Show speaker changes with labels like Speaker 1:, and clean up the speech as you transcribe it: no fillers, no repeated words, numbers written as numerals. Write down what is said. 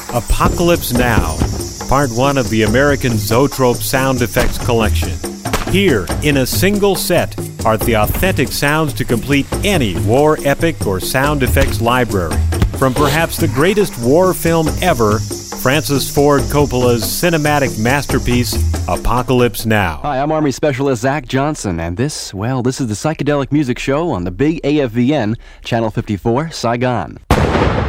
Speaker 1: Apocalypse Now, Part 1 of the American Zoetrope Sound Effects Collection. Here, in a single set, are the authentic sounds to complete any war epic or sound effects library. From perhaps the greatest war film ever, Francis Ford Coppola's cinematic masterpiece, Apocalypse Now.
Speaker 2: Hi, I'm Army Specialist Zach Johnson, and this is the Psychedelic Music Show on the Big AFVN, Channel 54, Saigon.